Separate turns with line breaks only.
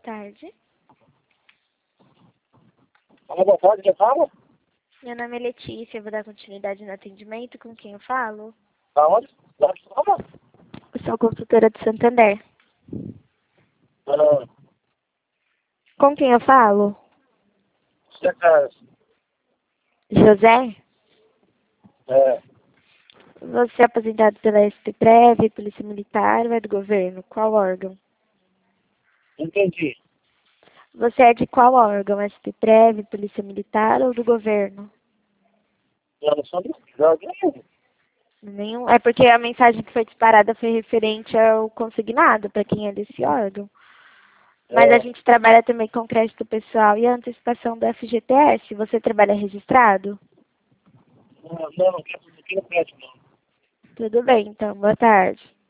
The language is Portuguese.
tarde.
Alô, boa tarde, quem fala?
Meu nome é Letícia, eu vou dar continuidade no atendimento. Com quem eu falo?
Da onde? Da onde fala?
Eu sou consultora do Santander.
Ah,
Com quem eu falo?
Zé Carlos.
José?
É,
Você é aposentado pela SPPREV, Polícia Militar ou é do governo? Qual órgão?
entendi.
Você é de qual órgão? SPPREV, Polícia Militar ou do governo?
Eu não sou do jogo nenhum.
Nenhum. É porque a mensagem que foi disparada foi referente ao consignado, para quem é desse órgão. Mas a
É,
gente trabalha também com crédito pessoal e a antecipação do FGTS. Você trabalha registrado?
não quero não.
Tudo bem, então. Boa tarde.